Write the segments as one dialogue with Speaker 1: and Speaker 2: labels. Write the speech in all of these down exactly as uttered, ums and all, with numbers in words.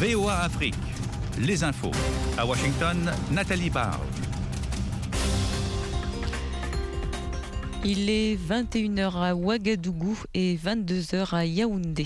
Speaker 1: V O A Afrique, les infos. À Washington, Nathalie Barge.
Speaker 2: Il est vingt et une heures à Ouagadougou et vingt-deux heures à Yaoundé.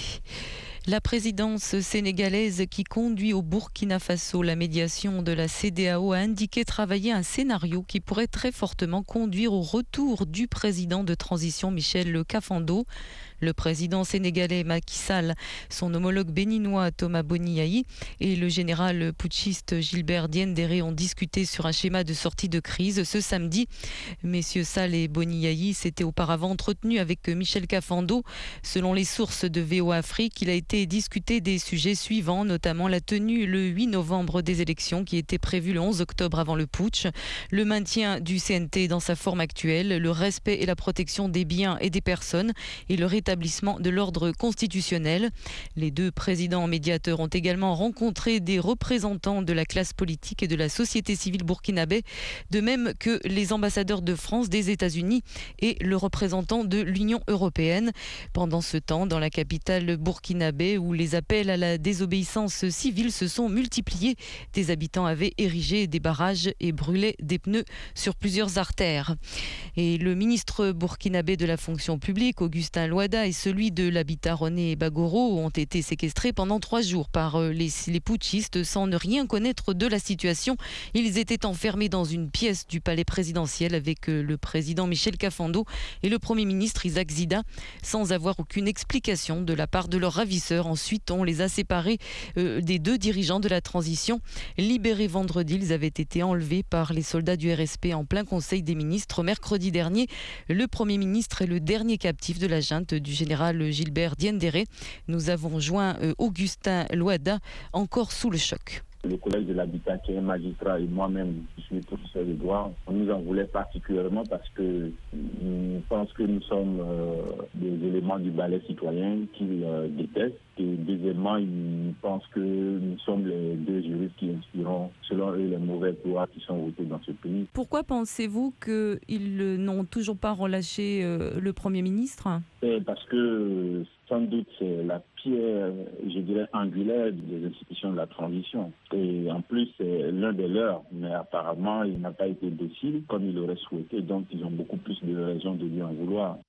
Speaker 2: La présidence sénégalaise qui conduit au Burkina Faso la médiation de la C E D E A O a indiqué travailler un scénario qui pourrait très fortement conduire au retour du président de transition Michel Kafando. Le président sénégalais Macky Sall, son homologue béninois Thomas Boni Yayi et le général putschiste Gilbert Diendéré ont discuté sur un schéma de sortie de crise ce samedi. Messieurs Sall et Boni Yayi s'étaient auparavant entretenus avec Michel Kafando. Selon les sources de V O A Afrique, il a été discuté des sujets suivants, notamment la tenue le huit novembre des élections qui étaient prévues le onze octobre avant le putsch, le maintien du C N T dans sa forme actuelle, le respect et la protection des biens et des personnes et le rétablissement de l'ordre constitutionnel. Les deux présidents médiateurs ont également rencontré des représentants de la classe politique et de la société civile burkinabé, de même que les ambassadeurs de France, des États-Unis et le représentant de l'Union européenne. Pendant ce temps, dans la capitale burkinabé, où les appels à la désobéissance civile se sont multipliés, des habitants avaient érigé des barrages et brûlé des pneus sur plusieurs artères. Et le ministre burkinabé de la fonction publique, Augustin Louada, et celui de l'habitat René Bagoro ont été séquestrés pendant trois jours par les, les putschistes sans ne rien connaître de la situation. Ils étaient enfermés dans une pièce du palais présidentiel avec le président Michel Kafando et le premier ministre Isaac Zida sans avoir aucune explication de la part de leurs ravisseurs. Ensuite, on les a séparés euh, des deux dirigeants de la transition. Libérés vendredi, ils avaient été enlevés par les soldats du R S P en plein conseil des ministres mercredi dernier. Le premier ministre est le dernier captif de la junte du général Gilbert Diendéré. Nous avons joint euh, Augustin Louada, encore sous le choc.
Speaker 3: Le collège de l'habitat qui est magistrat et moi-même, je suis professeur de droit, on nous en voulait particulièrement parce que je pense que nous sommes euh, des éléments du balai citoyen qu'ils euh, détestent. Et deuxièmement, ils pensent que nous sommes les deux juristes qui inspirons, selon eux, les mauvaises lois qui sont votées dans ce pays.
Speaker 2: Pourquoi pensez-vous qu'ils n'ont toujours pas relâché euh, le Premier ministre ?
Speaker 3: Et parce que, sans doute, c'est la pierre, je dirais, angulaire des institutions de la transition. Et en plus, c'est l'un des leurs. Mais apparemment, il n'a pas été docile comme il aurait souhaité. Donc, ils ont beaucoup plus de raisons de lui en vouloir.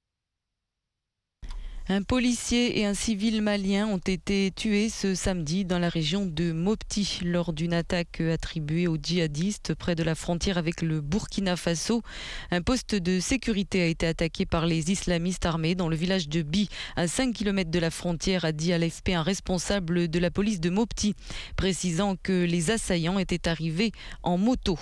Speaker 2: Un policier et un civil malien ont été tués ce samedi dans la région de Mopti lors d'une attaque attribuée aux djihadistes près de la frontière avec le Burkina Faso. Un poste de sécurité a été attaqué par les islamistes armés dans le village de Bi, à cinq kilomètres de la frontière, a dit à l'A F P un responsable de la police de Mopti, précisant que les assaillants étaient arrivés en moto.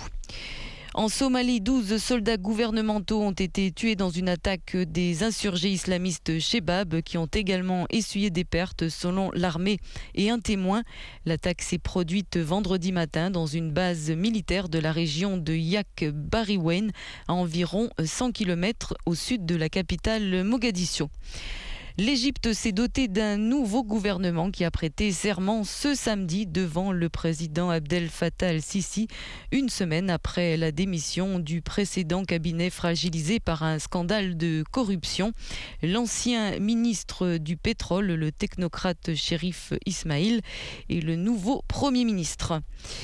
Speaker 2: En Somalie, douze soldats gouvernementaux ont été tués dans une attaque des insurgés islamistes Shebab qui ont également essuyé des pertes selon l'armée et un témoin. L'attaque s'est produite vendredi matin dans une base militaire de la région de Yak Bariwen, à environ cent kilomètres au sud de la capitale Mogadiscio. L'Égypte s'est dotée d'un nouveau gouvernement qui a prêté serment ce samedi devant le président Abdel Fattah el-Sisi, une semaine après la démission du précédent cabinet fragilisé par un scandale de corruption. L'ancien ministre du pétrole, le technocrate Chérif Ismaïl, est le nouveau Premier ministre.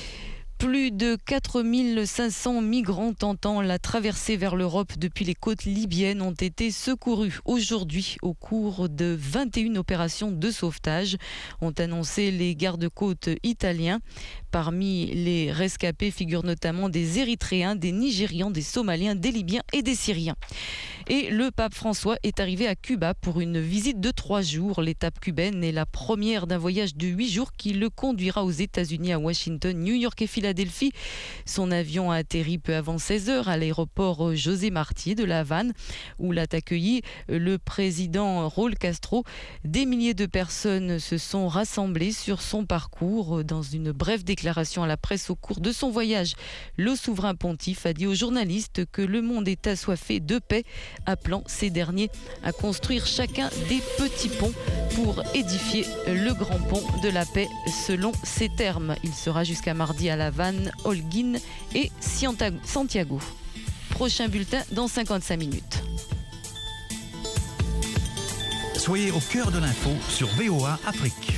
Speaker 2: Plus de quatre mille cinq cents migrants tentant la traversée vers l'Europe depuis les côtes libyennes ont été secourus aujourd'hui au cours de vingt et une opérations de sauvetage, ont annoncé les gardes-côtes italiens. Parmi les rescapés figurent notamment des Érythréens, des Nigérians, des Somaliens, des Libyens et des Syriens. Et le pape François est arrivé à Cuba pour une visite de trois jours. L'étape cubaine est la première d'un voyage de huit jours qui le conduira aux États-Unis, à Washington, New York et Philadelphie. Son avion a atterri peu avant seize heures à l'aéroport José Martí de La Havane, où l'a accueilli le président Raúl Castro. Des milliers de personnes se sont rassemblées sur son parcours. Dans une brève déclaration à la presse au cours de son voyage, le souverain pontife a dit aux journalistes que le monde est assoiffé de paix, appelant ces derniers à construire chacun des petits ponts pour édifier le grand pont de la paix selon ses termes. Il sera jusqu'à mardi à La Havane, Holguín et Santiago. Prochain bulletin dans cinquante-cinq minutes.
Speaker 1: Soyez au cœur de l'info sur V O A Afrique.